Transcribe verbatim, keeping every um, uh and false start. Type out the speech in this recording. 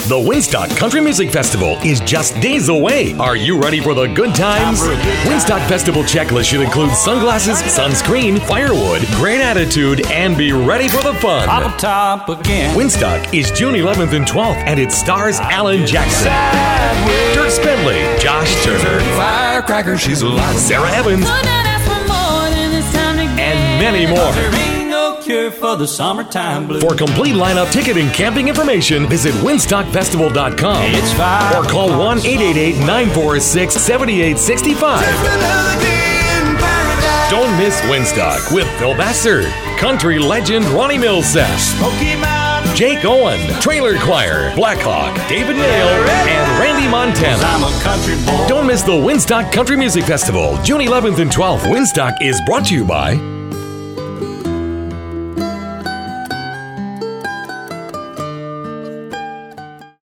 The Winstock Country Music Festival is just days away. Are you ready for the good times? Winstock Festival checklist should include sunglasses, sunscreen, firewood, great attitude, and be ready for the fun. Up top again. Winstock is June eleventh and twelfth, and it stars Alan Jackson, Dirk Spendley, Josh Turner, Firecracker, she's alive. Sarah Evans, and many more. For the summertime blues. For complete lineup, ticket, and camping information, visit winstock festival dot com or call one eight eight eight, nine four six, seven eight six five. Don't miss Winstock with Phil Bassert, country legend Ronnie Millsap, Jake Owen, Trailer Choir, Blackhawk, David Nail, and Randy Montana. I'm a country boy. Don't miss the Winstock Country Music Festival, June eleventh and twelfth. Winstock is brought to you by